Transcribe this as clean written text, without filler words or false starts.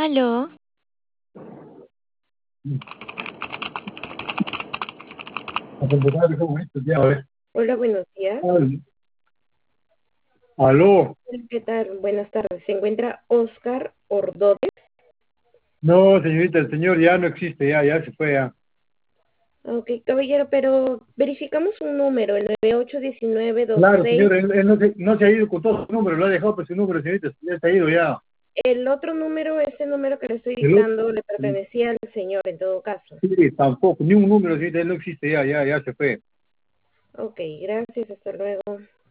Aló, A computadora que como esto, ya, a ver. hola, buenos días. Aló. ¿Qué tal? Buenas tardes. Se encuentra Oscar Ordóñez. No, señorita, el señor ya no existe, ya se fue, ya. Ok, caballero, pero verificamos un número, el Claro, 981926. señor, él no se ha ido con todo su número, lo ha dejado por su número, señorita, ya se ha ido ya. El otro número, ese número que le estoy El otro, dictando, le pertenecía al señor en todo caso. sí, tampoco, ni un número, señorita, él no existe, ya se fue. Ok, gracias, hasta luego.